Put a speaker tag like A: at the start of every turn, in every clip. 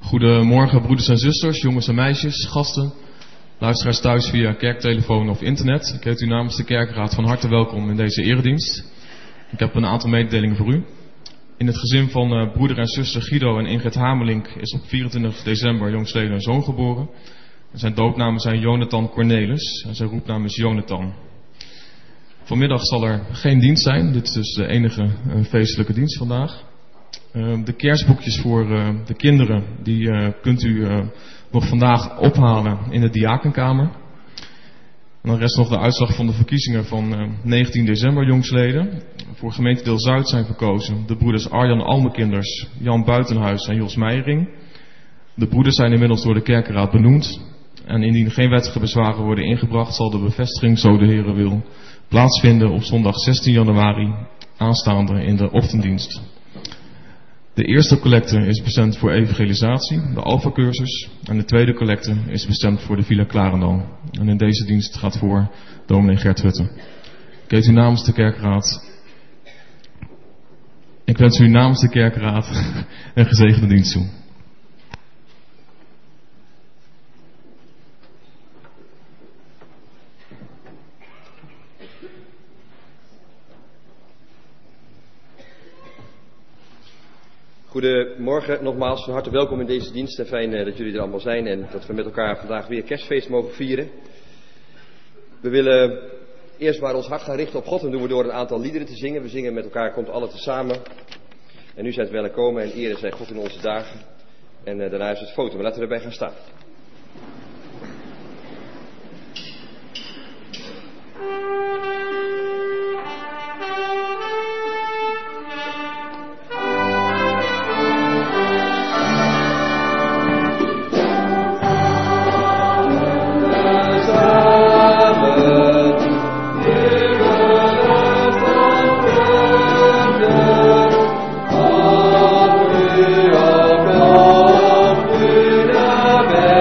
A: Goedemorgen broeders en zusters, jongens en meisjes, gasten, luisteraars thuis via kerktelefoon of internet. Ik heet u namens de kerkraad van harte welkom in deze eredienst. Ik heb een aantal mededelingen voor u. In het gezin van broeder en zuster Guido en Ingrid Hamelink is op 24 december jongstleden een zoon geboren. Zijn doopnamen zijn Jonathan Cornelis en zijn roepnaam is Jonathan. Vanmiddag zal er geen dienst zijn, dit is dus de enige feestelijke dienst vandaag. De kerstboekjes voor de kinderen, die kunt u nog vandaag ophalen in de diakenkamer. En dan rest nog de uitslag van de verkiezingen van 19 december jongstleden. Voor gemeentedeel Zuid zijn verkozen de broeders Arjan Almekinders, Jan Buitenhuis en Jos Meijering. De broeders zijn inmiddels door de kerkenraad benoemd. En indien geen wettige bezwaren worden ingebracht, zal de bevestiging, zo de Heere wil, plaatsvinden op zondag 16 januari aanstaande in de ochtenddienst. De eerste collecte is bestemd voor evangelisatie, de Alpha-cursus. En de tweede collecte is bestemd voor de Villa Klarendal. En in deze dienst gaat voor dominee Gert Hutte. Ik wens u namens de kerkraad een gezegende dienst toe.
B: Goedemorgen, nogmaals van harte welkom in deze dienst en fijn dat jullie er allemaal zijn en dat we met elkaar vandaag weer kerstfeest mogen vieren. We willen eerst maar ons hart gaan richten op God en doen we door een aantal liederen te zingen. We zingen met elkaar, komt alle tezamen. En nu zijt welkom en ere zij God in onze dagen. En daarna is het foto, maar laten we erbij gaan staan.
C: Amen.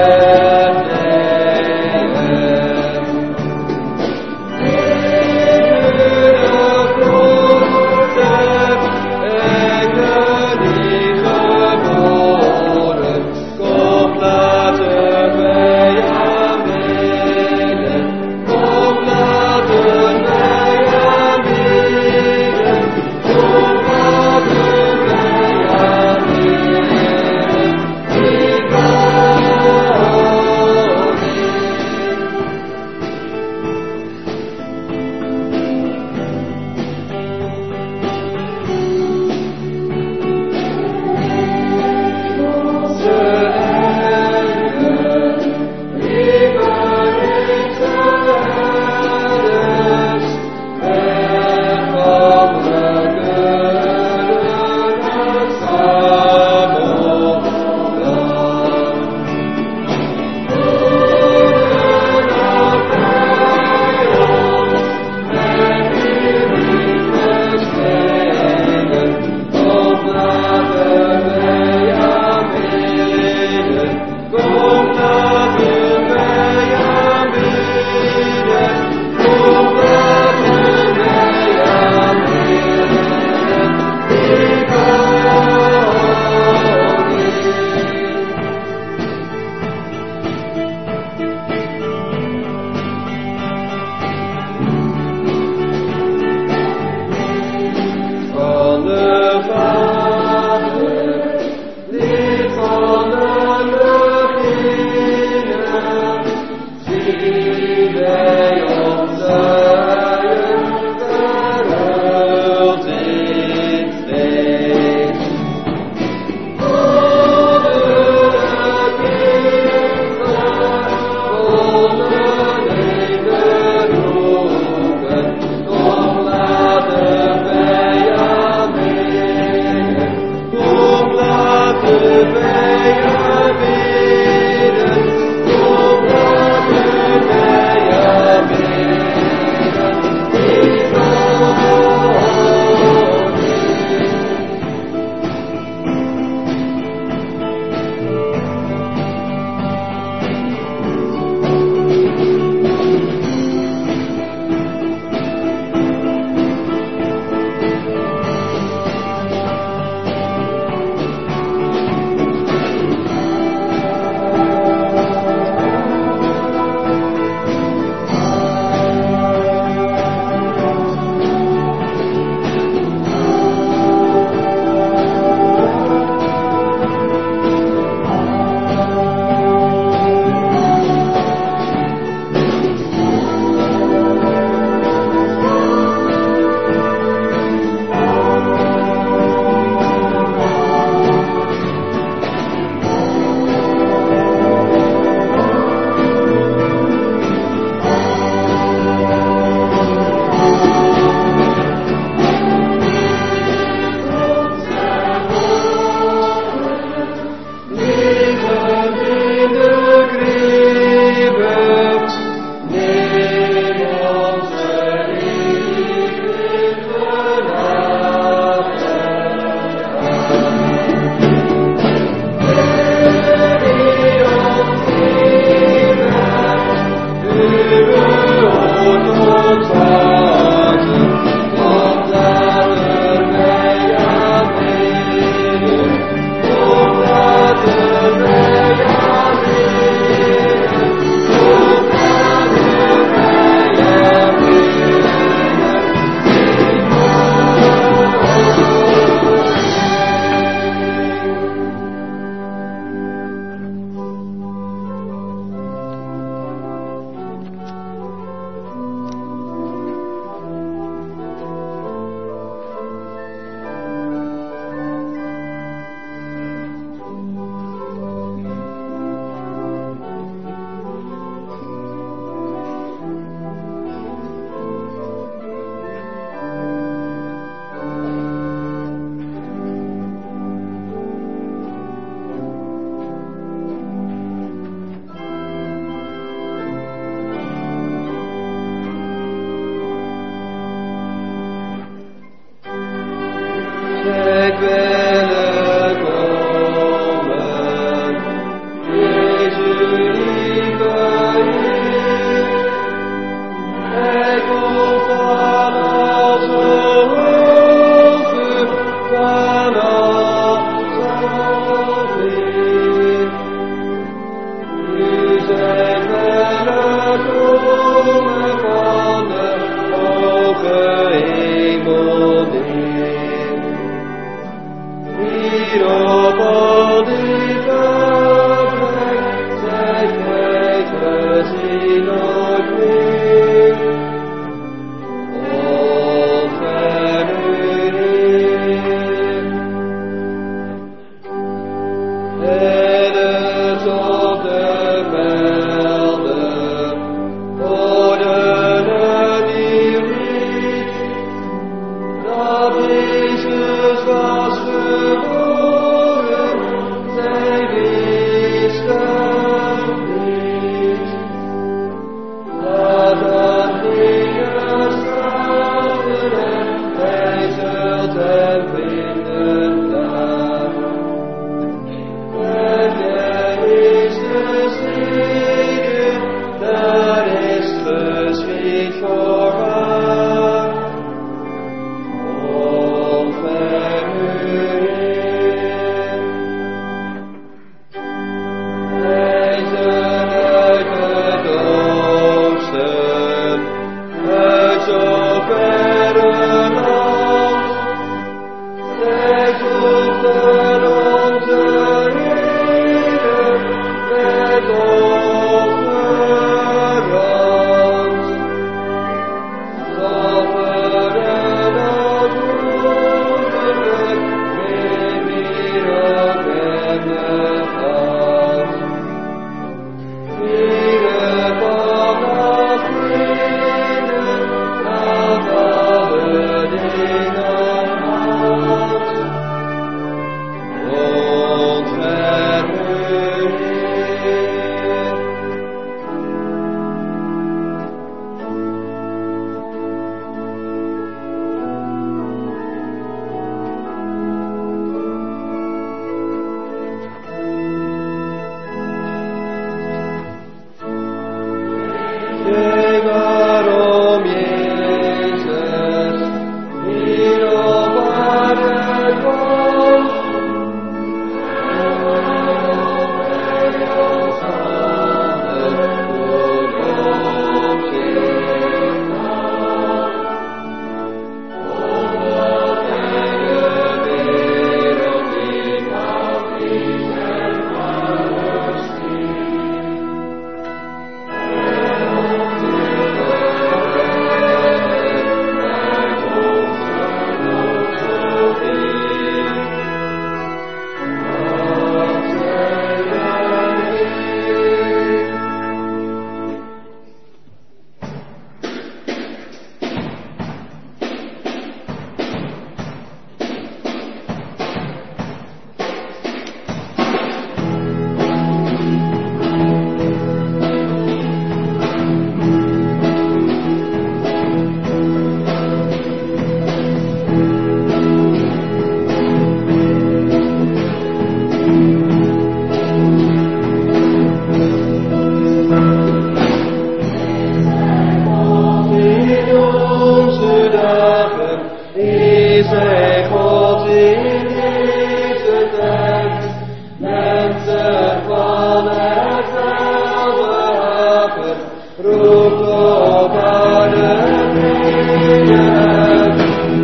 C: zij God in deze tijd, mensen van het welbehagen, roept op aarde vrede uit.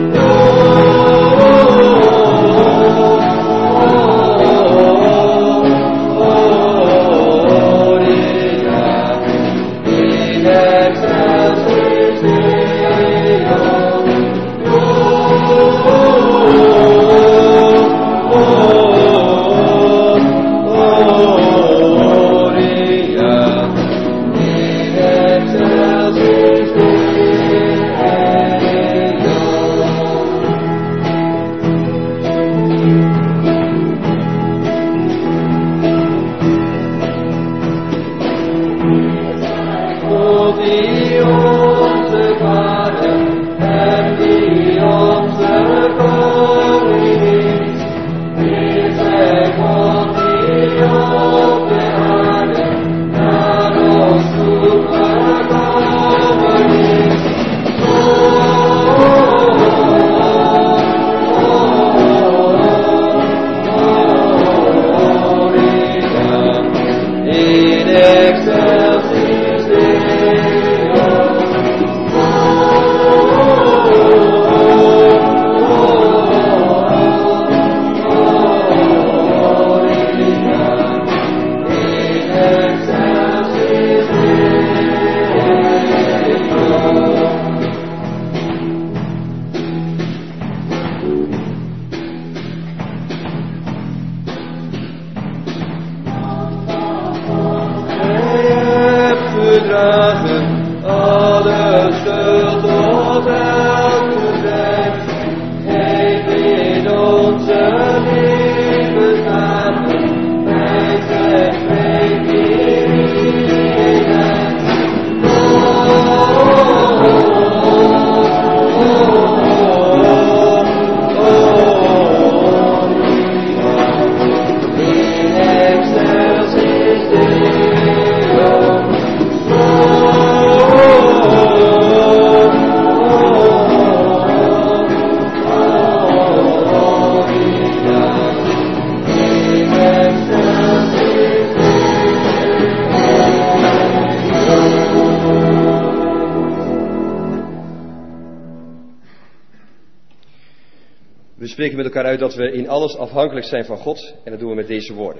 B: We spreken met elkaar uit dat we in alles afhankelijk zijn van God en dat doen we met deze woorden.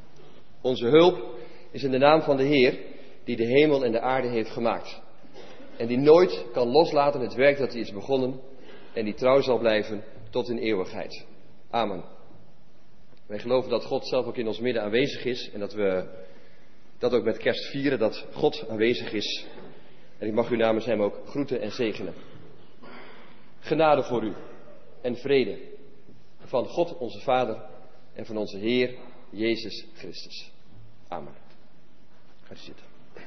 B: Onze hulp is in de naam van de Heer die de hemel en de aarde heeft gemaakt. En die nooit kan loslaten het werk dat hij is begonnen en die trouw zal blijven tot in eeuwigheid. Amen. Wij geloven dat God zelf ook in ons midden aanwezig is en dat we dat ook met kerst vieren, dat God aanwezig is. En ik mag u namens hem ook groeten en zegenen. Genade voor u en vrede van God onze Vader en van onze Heer Jezus Christus. Amen. Ga zitten.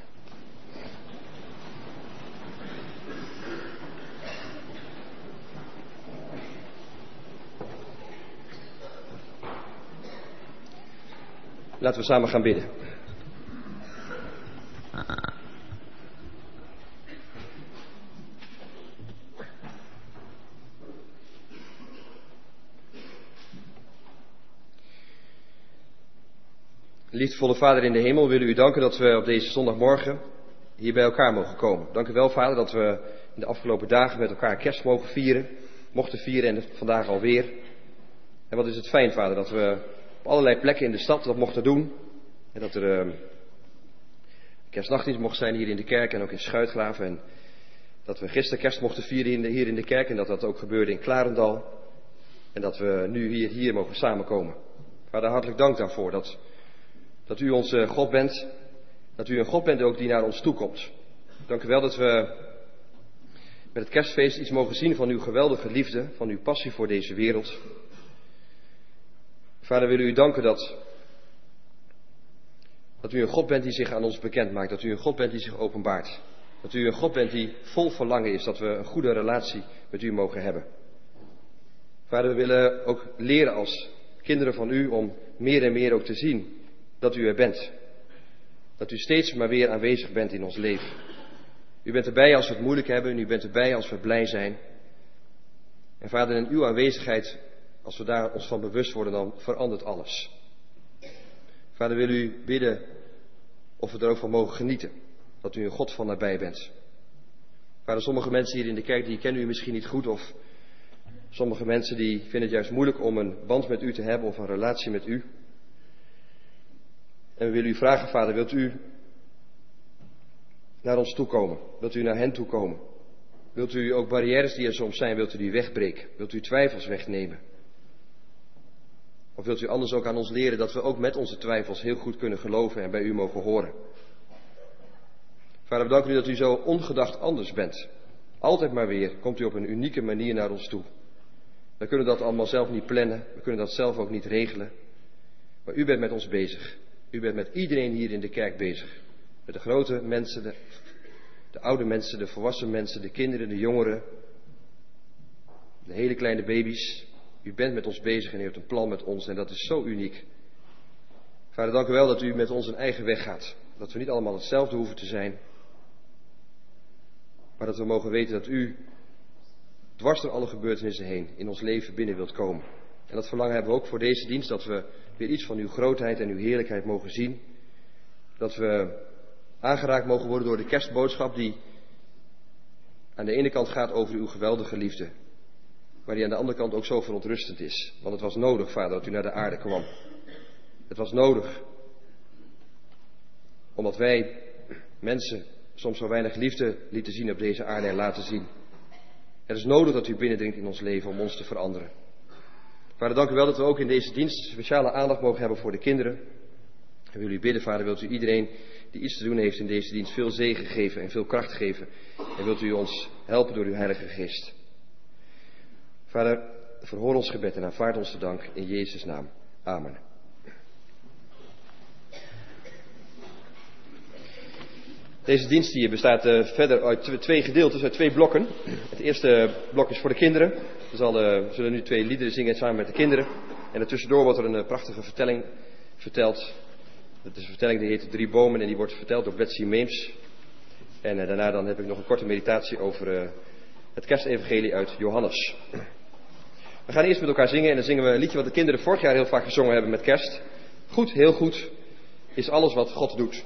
B: Laten we samen gaan bidden. Liefdevolle Vader in de hemel, we willen u danken dat we op deze zondagmorgen hier bij elkaar mogen komen. Dank u wel, Vader, dat we in de afgelopen dagen met elkaar kerst mochten vieren en vandaag alweer. En wat is het fijn, Vader, dat we op allerlei plekken in de stad dat mochten doen. En dat er kerstnachtdienst mocht zijn hier in de kerk en ook in Schuitgraven. En dat we gisteren kerst mochten vieren hier in de kerk en dat dat ook gebeurde in Klarendal. En dat we nu hier mogen samenkomen. Vader, hartelijk dank daarvoor dat u onze God bent. Dat u een God bent ook die naar ons toekomt. Dank u wel dat we met het kerstfeest iets mogen zien van uw geweldige liefde, van uw passie voor deze wereld. Vader, willen u danken dat u een God bent die zich aan ons bekend maakt. Dat u een God bent die zich openbaart. Dat u een God bent die vol verlangen is dat we een goede relatie met u mogen hebben. Vader, we willen ook leren als kinderen van u om meer en meer ook te zien dat u er bent. Dat u steeds maar weer aanwezig bent in ons leven. U bent erbij als we het moeilijk hebben en u bent erbij als we blij zijn. En Vader, in uw aanwezigheid, als we daar ons van bewust worden, dan verandert alles. Vader, wil u bidden of we er ook van mogen genieten. Dat u een God van nabij bent. Vader, sommige mensen hier in de kerk die kennen u misschien niet goed. Of sommige mensen die vinden het juist moeilijk om een band met u te hebben of een relatie met u. En we willen u vragen, Vader, wilt u naar ons toekomen? Wilt u naar hen toekomen? Wilt u ook barrières die er soms zijn, wilt u die wegbreken? Wilt u twijfels wegnemen? Of wilt u anders ook aan ons leren dat we ook met onze twijfels heel goed kunnen geloven en bij u mogen horen? Vader, we danken u dat u zo ongedacht anders bent. Altijd maar weer komt u op een unieke manier naar ons toe. We kunnen dat allemaal zelf niet plannen, we kunnen dat zelf ook niet regelen. Maar u bent met ons bezig. U bent met iedereen hier in de kerk bezig. Met de grote mensen, de oude mensen, de volwassen mensen, de kinderen, de jongeren, de hele kleine baby's. U bent met ons bezig en u hebt een plan met ons en dat is zo uniek. Vader, dank u wel dat u met ons een eigen weg gaat. Dat we niet allemaal hetzelfde hoeven te zijn. Maar dat we mogen weten dat u dwars door alle gebeurtenissen heen in ons leven binnen wilt komen. En dat verlangen hebben we ook voor deze dienst, dat we weer iets van uw grootheid en uw heerlijkheid mogen zien. Dat we aangeraakt mogen worden door de kerstboodschap die aan de ene kant gaat over uw geweldige liefde. Maar die aan de andere kant ook zo verontrustend is. Want het was nodig, Vader, dat u naar de aarde kwam. Het was nodig. Omdat wij mensen soms zo weinig liefde lieten zien op deze aarde en laten zien. Het is nodig dat u binnendringt in ons leven om ons te veranderen. Vader, dank u wel dat we ook in deze dienst speciale aandacht mogen hebben voor de kinderen. En wil u bidden, Vader, wilt u iedereen die iets te doen heeft in deze dienst veel zegen geven en veel kracht geven. En wilt u ons helpen door uw Heilige Geest. Vader, verhoor ons gebed en aanvaard onze dank in Jezus' naam. Amen. Deze dienst hier bestaat verder uit twee gedeeltes, uit twee blokken. Het eerste blok is voor de kinderen. We zullen nu 2 liederen zingen samen met de kinderen. En ertussendoor wordt er een prachtige vertelling verteld. Dat is een vertelling die heet 3 bomen en die wordt verteld door Betsy Meems. En daarna dan heb ik nog een korte meditatie over het kerstevangelie uit Johannes. We gaan eerst met elkaar zingen en dan zingen we een liedje wat de kinderen vorig jaar heel vaak gezongen hebben met kerst. Goed, heel goed, is alles wat God doet.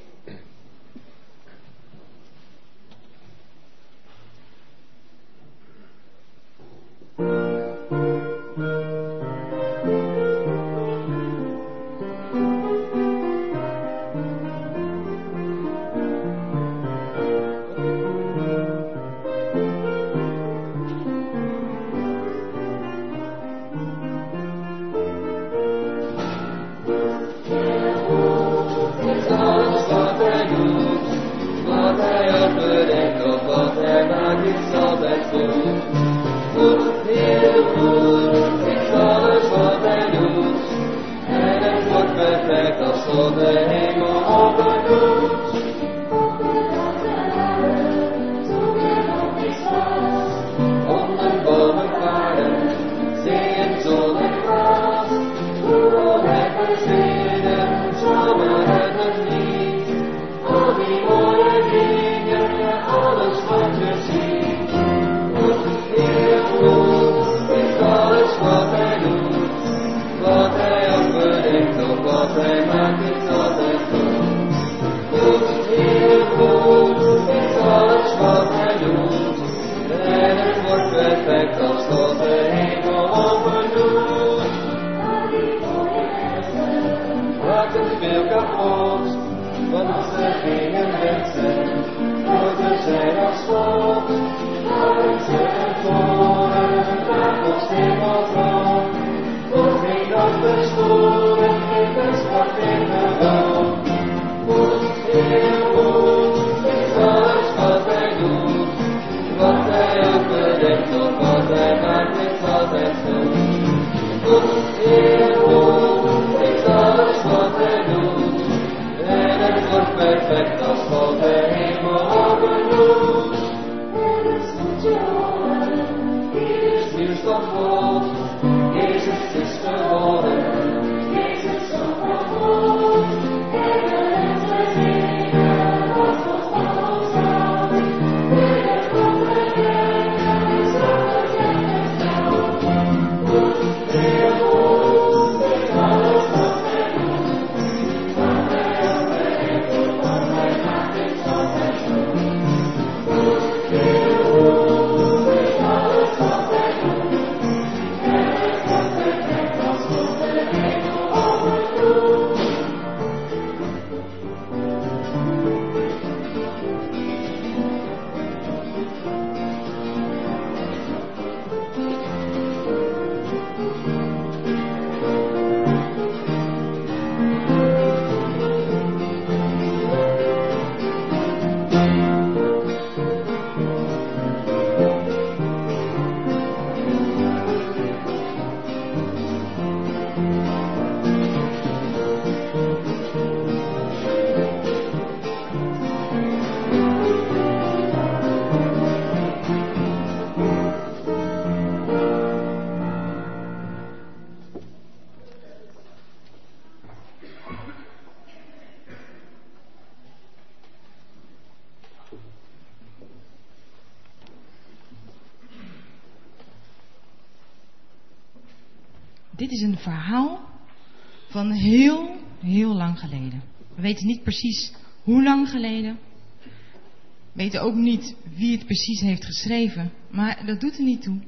D: Dit is een verhaal van heel, heel lang geleden. We weten niet precies hoe lang geleden. We weten ook niet wie het precies heeft geschreven. Maar dat doet er niet toe.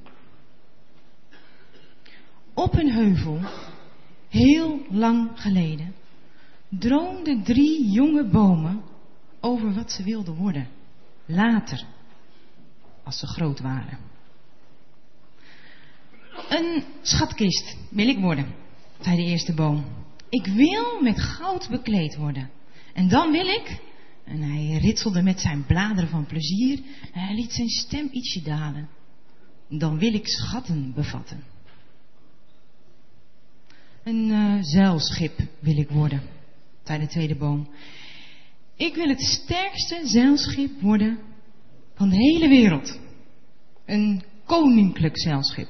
D: Op een heuvel, heel lang geleden, droomden 3 jonge bomen over wat ze wilden worden. Later, als ze groot waren. Een schatkist wil ik worden, zei de eerste boom. Ik wil met goud bekleed worden. En dan wil ik... En hij ritselde met zijn bladeren van plezier. En hij liet zijn stem ietsje dalen. Dan wil ik schatten bevatten. Een zeilschip wil ik worden, zei de tweede boom. Ik wil het sterkste zeilschip worden van de hele wereld. Een koninklijk zeilschip.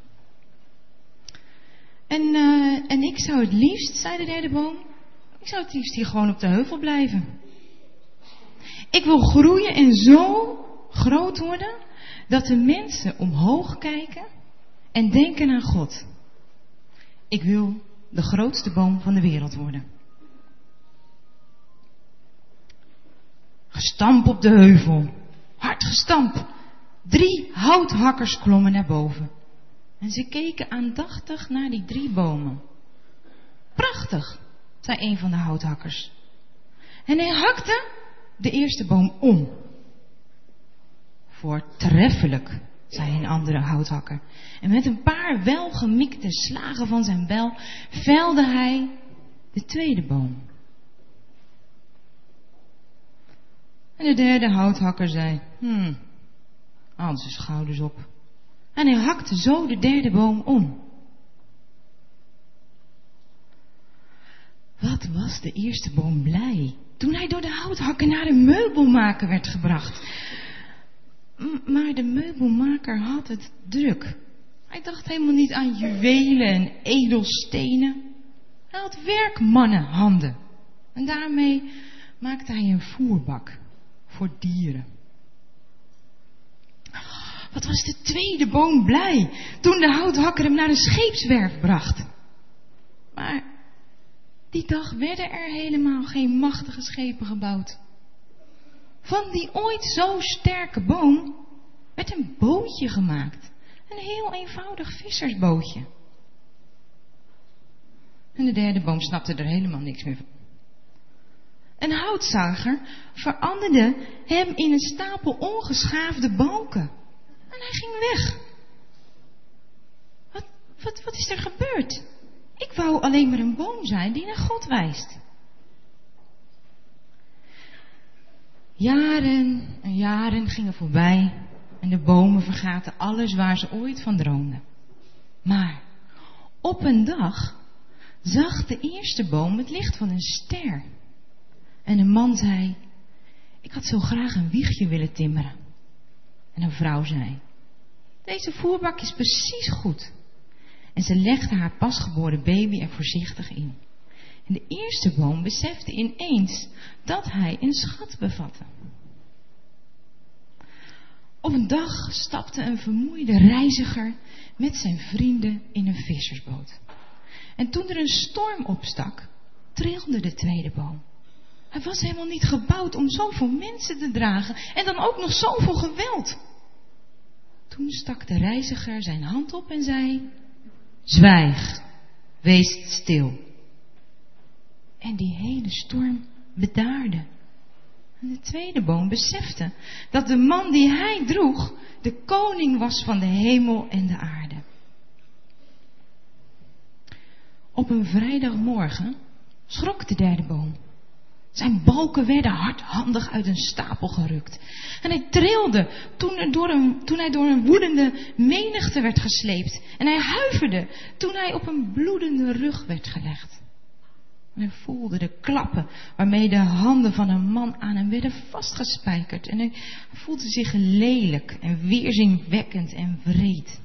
D: En ik zou het liefst, zei de derde boom, ik zou het liefst hier gewoon op de heuvel blijven. Ik wil groeien en zo groot worden dat de mensen omhoog kijken en denken aan God. Ik wil de grootste boom van de wereld worden. Gestamp op de heuvel. Hard gestamp. 3 houthakkers klommen naar boven. En ze keken aandachtig naar die 3 bomen. Prachtig, zei een van de houthakkers. En hij hakte de eerste boom om. Voortreffelijk, zei een andere houthakker. En met een paar welgemikte slagen van zijn bijl velde hij de tweede boom. En de derde houthakker zei, haalde zijn schouders op. En hij hakte zo de derde boom om. Wat was de eerste boom blij toen hij door de houthakker naar een meubelmaker werd gebracht. Maar de meubelmaker had het druk. Hij dacht helemaal niet aan juwelen en edelstenen. Hij had werkmannenhanden. En daarmee maakte hij een voerbak voor dieren. Wat was de tweede boom blij toen de houthakker hem naar een scheepswerf bracht. Maar die dag werden er helemaal geen machtige schepen gebouwd. Van die ooit zo sterke boom werd een bootje gemaakt. Een heel eenvoudig vissersbootje. En de derde boom snapte er helemaal niks meer van. Een houtzager veranderde hem in een stapel ongeschaafde balken. En hij ging weg. Wat is er gebeurd? Ik wou alleen maar een boom zijn die naar God wijst. Jaren en jaren gingen voorbij en de bomen vergaten alles waar ze ooit van droomden. Maar op een dag zag de eerste boom het licht van een ster. En een man zei, ik had zo graag een wiegje willen timmeren. En een vrouw zei, deze voerbak is precies goed. En ze legde haar pasgeboren baby er voorzichtig in. En de eerste boom besefte ineens dat hij een schat bevatte. Op een dag stapte een vermoeide reiziger met zijn vrienden in een vissersboot. En toen er een storm opstak, trilde de tweede boom. Hij was helemaal niet gebouwd om zoveel mensen te dragen en dan ook nog zoveel geweld. Toen stak de reiziger zijn hand op en zei, zwijg, wees stil. En die hele storm bedaarde. En de tweede boom besefte dat de man die hij droeg de koning was van de hemel en de aarde. Op een vrijdagmorgen schrok de derde boom. Zijn balken werden hardhandig uit een stapel gerukt. En hij trilde toen hij door een woedende menigte werd gesleept. En hij huiverde toen hij op een bloedende rug werd gelegd. En hij voelde de klappen waarmee de handen van een man aan hem werden vastgespijkerd. En hij voelde zich lelijk en weerzinwekkend en wreed.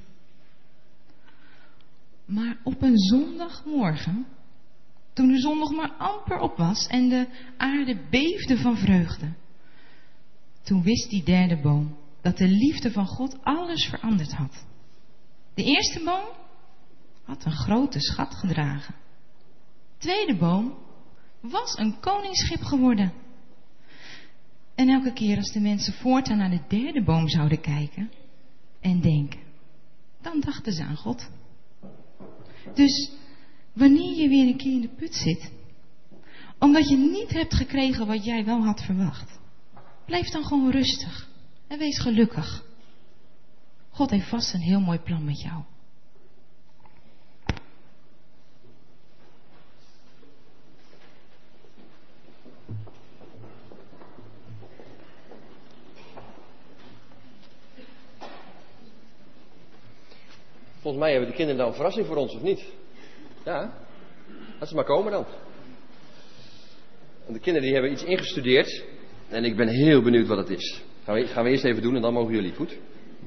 D: Maar op een zondagmorgen, toen de zon nog maar amper op was en de aarde beefde van vreugde, toen wist die derde boom dat de liefde van God alles veranderd had. De eerste boom had een grote schat gedragen. Tweede boom was een koningsschip geworden. En elke keer als de mensen voortaan naar de derde boom zouden kijken en denken, dan dachten ze aan God. Dus wanneer je weer een keer in de put zit, omdat je niet hebt gekregen wat jij wel had verwacht, blijf dan gewoon rustig en wees gelukkig. God heeft vast een heel mooi plan met jou.
B: Volgens mij hebben de kinderen nou een verrassing voor ons, of niet? Ja, laat ze maar komen dan. En de kinderen die hebben iets ingestudeerd. En ik ben heel benieuwd wat het is. Gaan we eerst even doen en dan mogen jullie. Goed?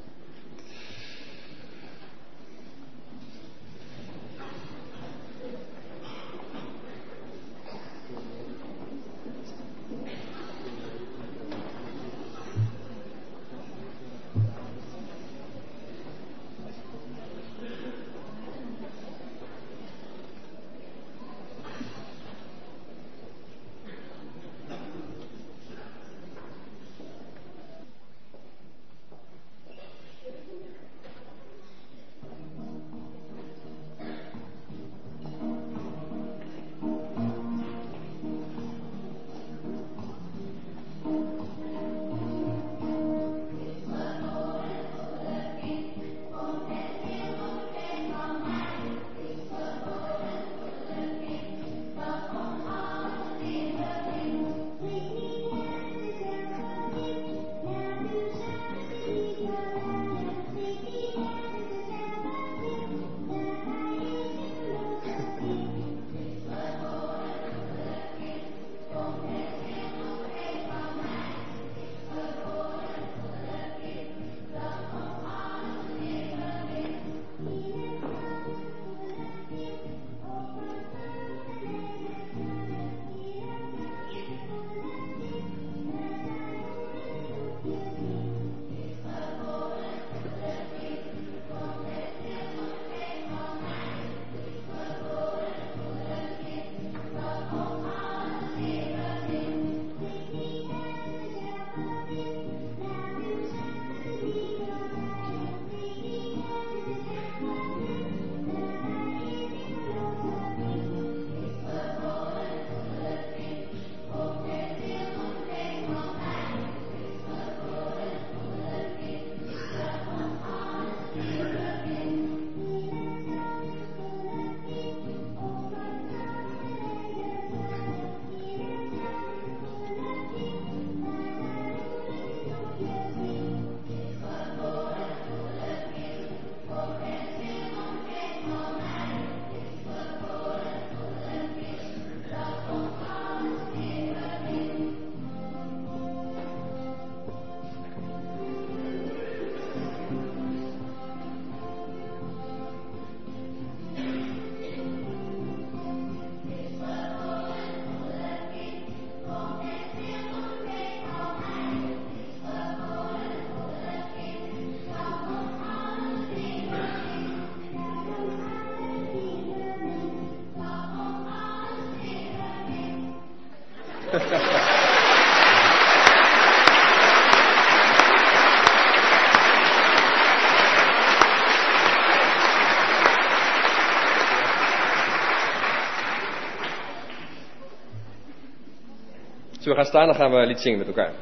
B: Zullen we gaan staan, dan gaan we een lied zingen met elkaar.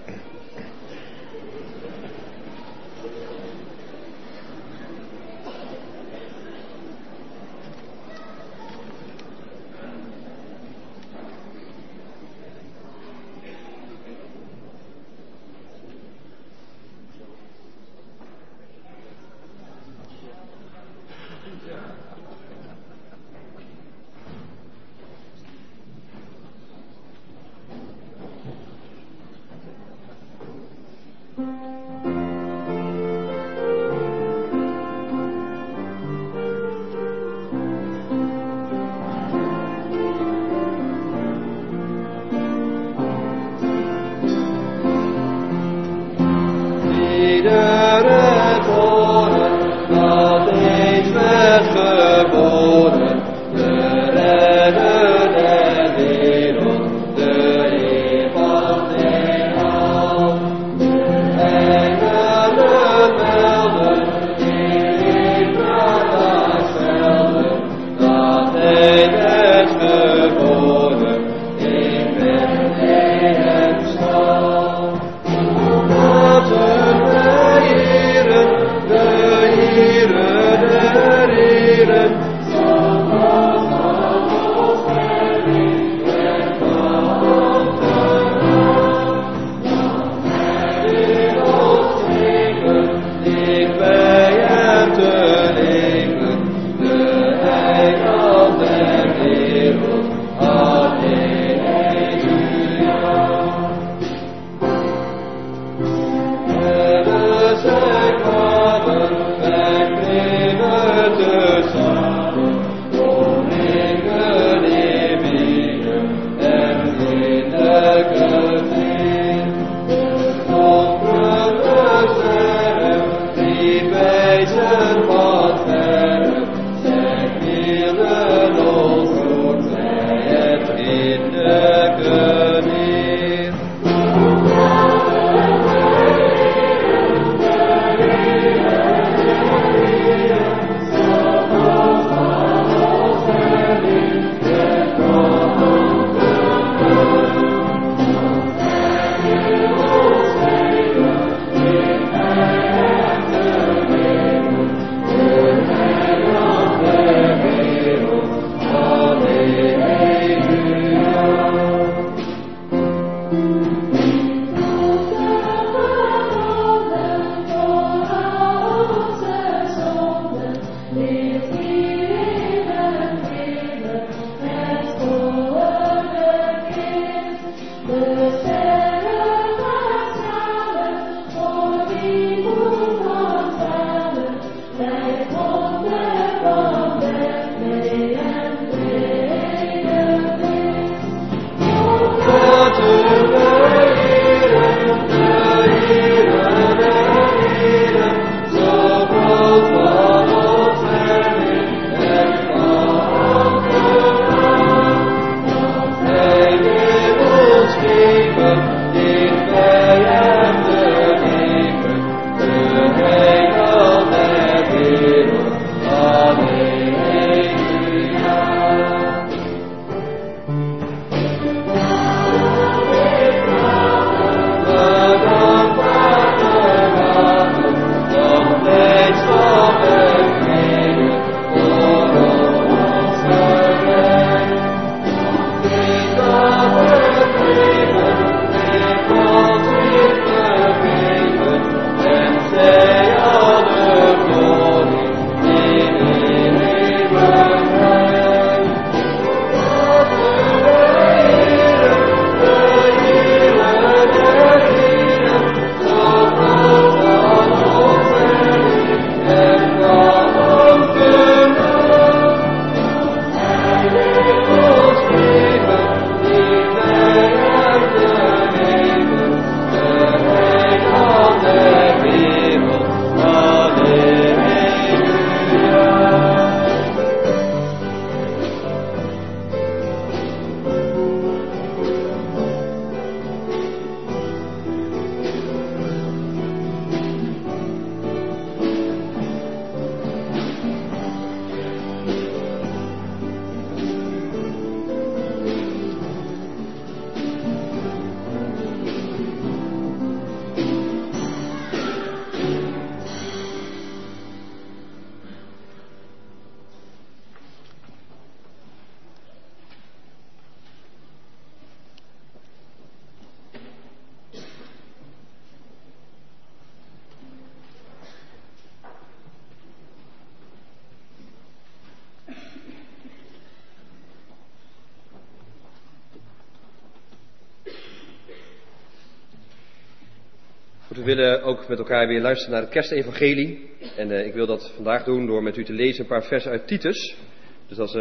B: We willen ook met elkaar weer luisteren naar het kerstevangelie. En ik wil dat vandaag doen door met u te lezen een paar versen uit Titus. Dus dat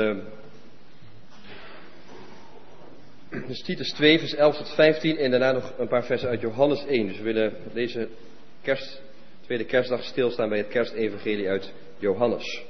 B: is Titus 2, vers 11 tot 15 en daarna nog een paar versen uit Johannes 1. Dus we willen deze tweede kerstdag stilstaan bij het kerstevangelie uit Johannes.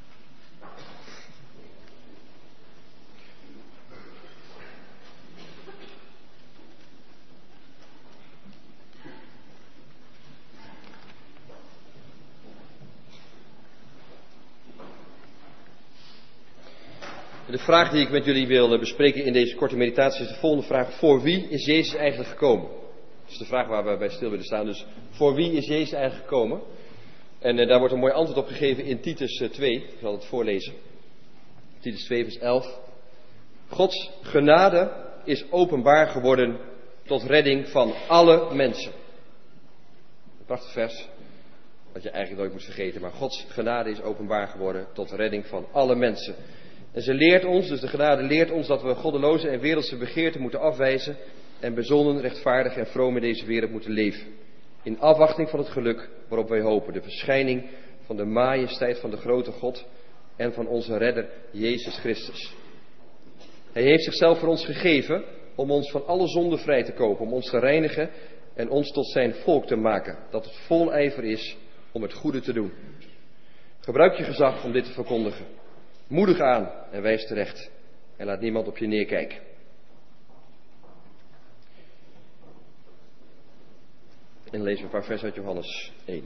B: De vraag die ik met jullie wil bespreken in deze korte meditatie is de volgende vraag. Voor wie is Jezus eigenlijk gekomen? Dat is de vraag waar we bij stil willen staan. Dus voor wie is Jezus eigenlijk gekomen? En daar wordt een mooi antwoord op gegeven in Titus 2. Ik zal het voorlezen. Titus 2 vers 11. Gods genade is openbaar geworden tot redding van alle mensen. Een prachtig vers. Wat je eigenlijk nooit moet vergeten. Maar Gods genade is openbaar geworden tot redding van alle mensen. En ze leert ons, dus de genade leert ons dat we goddeloze en wereldse begeerten moeten afwijzen en bezonnen, rechtvaardig en vroom in deze wereld moeten leven. In afwachting van het geluk waarop wij hopen, de verschijning van de majesteit van de grote God en van onze redder Jezus Christus. Hij heeft zichzelf voor ons gegeven om ons van alle zonde vrij te kopen, om ons te reinigen en ons tot zijn volk te maken, dat het vol ijver is om het goede te doen. Gebruik je gezag om dit te verkondigen. Moedig aan en wijs terecht. En laat niemand op je neerkijken. En lezen we een paar versen uit Johannes 1.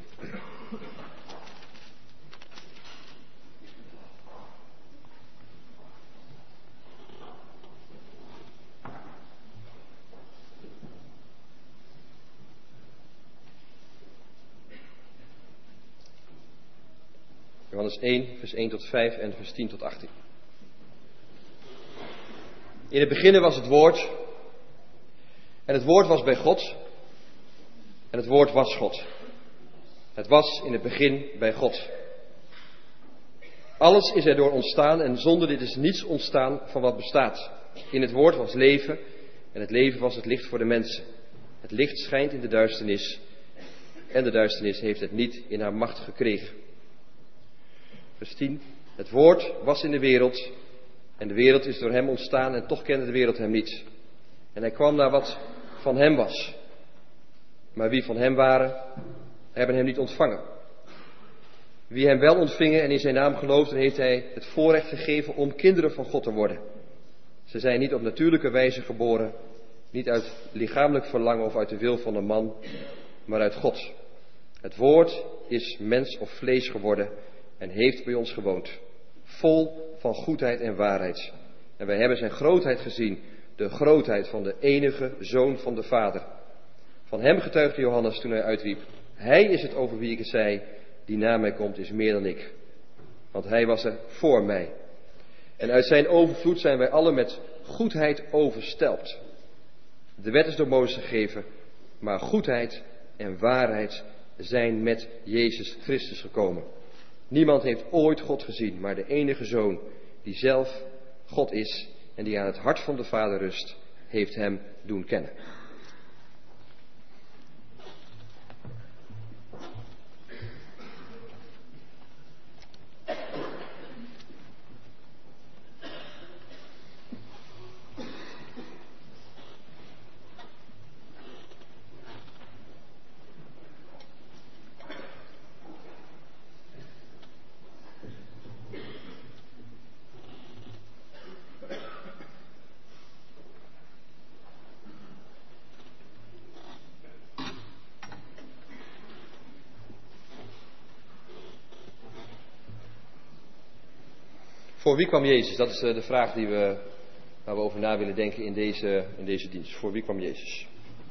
B: Johannes 1, vers 1 tot 5 en vers 10 tot 18. In het begin was het woord. En het woord was bij God. En het woord was God. Het was in het begin bij God. Alles is erdoor ontstaan en zonder dit is niets ontstaan van wat bestaat. In het woord was leven en het leven was het licht voor de mensen. Het licht schijnt in de duisternis en de duisternis heeft het niet in haar macht gekregen. Vers 10. Het woord was in de wereld en de wereld is door hem ontstaan en toch kende de wereld hem niet. En hij kwam naar wat van hem was. Maar wie van hem waren, hebben hem niet ontvangen. Wie hem wel ontvingen en in zijn naam geloofden, heeft hij het voorrecht gegeven om kinderen van God te worden. Ze zijn niet op natuurlijke wijze geboren, niet uit lichamelijk verlangen of uit de wil van een man, maar uit God. Het woord is mens of vlees geworden en heeft bij ons gewoond, vol van goedheid en waarheid. En wij hebben zijn grootheid gezien, de grootheid van de enige Zoon van de Vader. Van hem getuigde Johannes toen hij uitriep, hij is het over wie ik het zei, die na mij komt is meer dan ik. Want hij was er voor mij. En uit zijn overvloed zijn wij allen met goedheid overstelpt. De wet is door Mozes gegeven, maar goedheid en waarheid zijn met Jezus Christus gekomen. Niemand heeft ooit God gezien, maar de enige Zoon, die zelf God is en die aan het hart van de Vader rust, heeft hem doen kennen. Voor wie kwam Jezus? Dat is de vraag waar we over na willen denken in deze dienst. Voor wie kwam Jezus?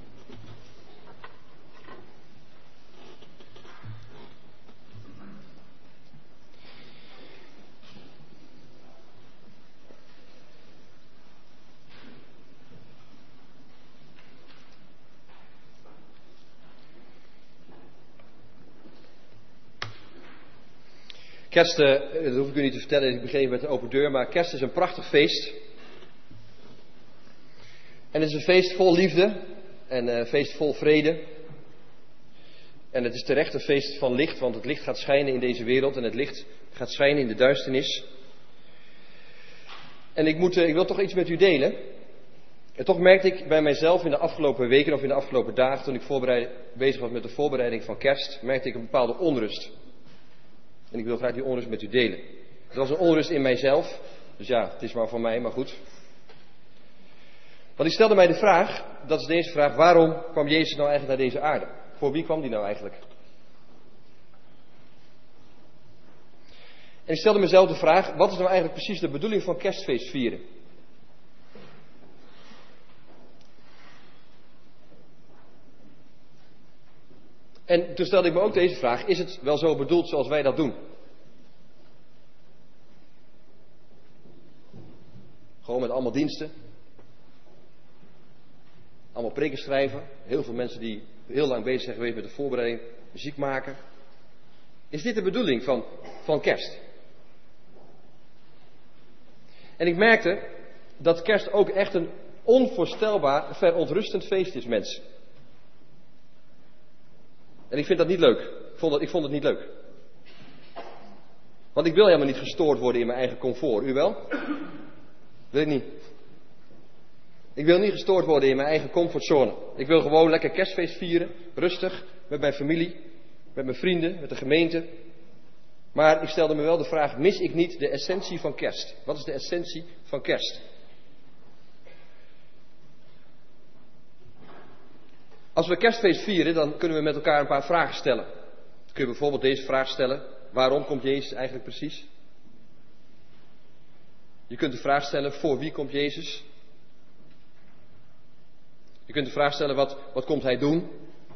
B: Kerst, dat hoef ik u niet te vertellen, ik begin met een open deur, maar kerst is een prachtig feest. En het is een feest vol liefde en een feest vol vrede. En het is terecht een feest van licht, want het licht gaat schijnen in deze wereld en het licht gaat schijnen in de duisternis. En ik wil toch iets met u delen. En toch merkte ik bij mijzelf in de afgelopen weken of in de afgelopen dagen, toen ik bezig was met de voorbereiding van kerst, merkte ik een bepaalde onrust. En ik wil graag die onrust met u delen. Het was een onrust in mijzelf, dus ja, het is maar van mij, maar goed. Want ik stelde mij de vraag, dat is deze vraag, waarom kwam Jezus nou eigenlijk naar deze aarde? Voor wie kwam die nou eigenlijk? En ik stelde mezelf de vraag, wat is nou eigenlijk precies de bedoeling van kerstfeest vieren? En toen stelde ik me ook deze vraag, is het wel zo bedoeld zoals wij dat doen? Gewoon met allemaal diensten. Allemaal preken schrijven. Heel veel mensen die heel lang bezig zijn geweest met de voorbereiding, muziek maken. Is dit de bedoeling van kerst? En ik merkte dat kerst ook echt een onvoorstelbaar verontrustend feest is, mensen. En ik vind dat niet leuk. Ik vond het niet leuk. Want ik wil helemaal niet gestoord worden in mijn eigen comfort. U wel? Wil ik niet. Ik wil niet gestoord worden in mijn eigen comfortzone. Ik wil gewoon lekker kerstfeest vieren. Rustig. Met mijn familie. Met mijn vrienden. Met de gemeente. Maar ik stelde me wel de vraag, mis ik niet de essentie van kerst? Wat is de essentie van kerst? Als we kerstfeest vieren, dan kunnen we met elkaar een paar vragen stellen. Dan kun je bijvoorbeeld deze vraag stellen. Waarom komt Jezus eigenlijk precies? Je kunt de vraag stellen, voor wie komt Jezus? Je kunt de vraag stellen, wat komt hij doen?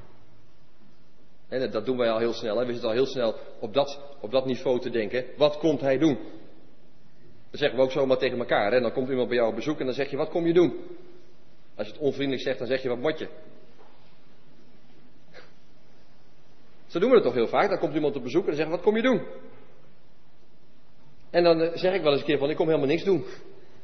B: En dat doen wij al heel snel. Hè? We zitten al heel snel op dat niveau te denken. Wat komt hij doen? Dat zeggen we ook zomaar tegen elkaar. Hè? Dan komt iemand bij jou op bezoek en dan zeg je, wat kom je doen? Als je het onvriendelijk zegt, dan zeg je, wat mot je? Zo doen we het toch heel vaak. Dan komt iemand op bezoek en dan zegt, wat kom je doen? En dan zeg ik wel eens een keer van, ik kom helemaal niks doen.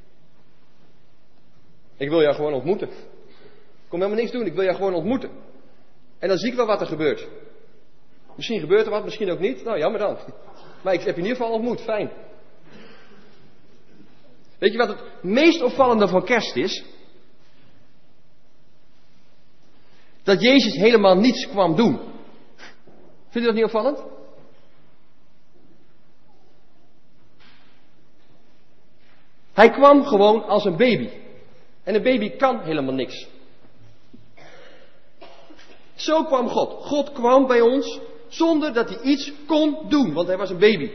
B: Ik wil jou gewoon ontmoeten. Ik kom helemaal niks doen, ik wil jou gewoon ontmoeten. En dan zie ik wel wat er gebeurt. Misschien gebeurt er wat, misschien ook niet. Nou, jammer dan. Maar ik heb je in ieder geval ontmoet, fijn. Weet je wat het meest opvallende van kerst is? Dat Jezus helemaal niets kwam doen. Vindt u dat niet opvallend? Hij kwam gewoon als een baby. En een baby kan helemaal niks. Zo kwam God. God kwam bij ons zonder dat hij iets kon doen, want hij was een baby.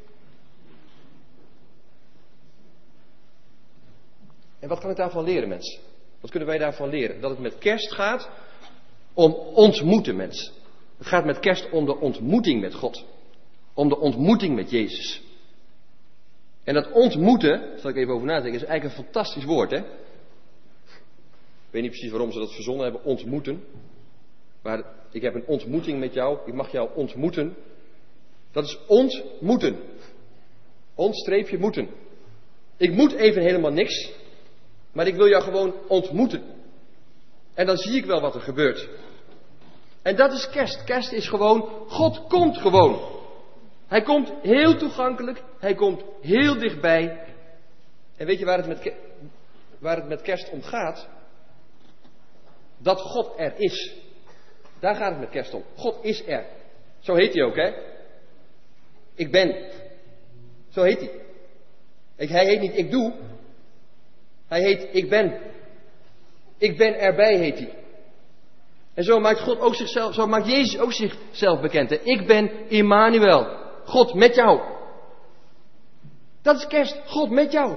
B: En wat kan ik daarvan leren, mensen? Wat kunnen wij daarvan leren? Dat het met kerst gaat om ontmoeten, mensen. Het gaat met kerst om de ontmoeting met God. Om de ontmoeting met Jezus. En dat ontmoeten, daar zal ik even over nadenken, is eigenlijk een fantastisch woord, hè? Ik weet niet precies waarom ze dat verzonnen hebben, ontmoeten. Maar ik heb een ontmoeting met jou, ik mag jou ontmoeten. Dat is ontmoeten. Ontstreepje moeten. Ik moet even helemaal niks, maar ik wil jou gewoon ontmoeten. En dan zie ik wel wat er gebeurt. En dat is kerst. Kerst is gewoon, God komt gewoon. Hij komt heel toegankelijk, hij komt heel dichtbij. En weet je waar het met kerst om gaat? Dat God er is. Daar gaat het met kerst om. God is er. Zo heet hij ook, hè? Ik ben. Zo heet hij. Hij heet niet ik doe. Hij heet ik ben. Ik ben erbij heet hij. En zo maakt God ook zichzelf, zo maakt Jezus ook zichzelf bekend. Hè? Ik ben Immanuel. God met jou. Dat is kerst. God met jou.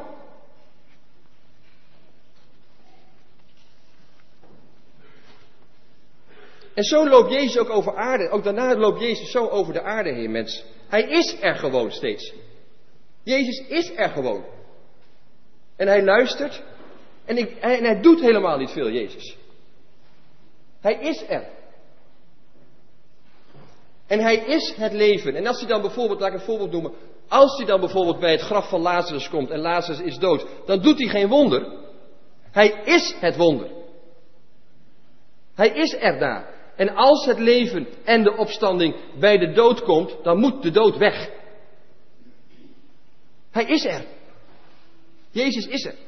B: En zo loopt Jezus ook over aarde. Ook daarna loopt Jezus zo over de aarde heen, mensen. Hij is er gewoon steeds. Jezus is er gewoon. En hij luistert. En hij doet helemaal niet veel, Jezus. Hij is er. En hij is het leven. En als hij dan bijvoorbeeld, laat ik een voorbeeld noemen. Als hij dan bijvoorbeeld bij het graf van Lazarus komt en Lazarus is dood. Dan doet hij geen wonder. Hij is het wonder. Hij is er daar. En als het leven en de opstanding bij de dood komt, dan moet de dood weg. Hij is er. Jezus is er.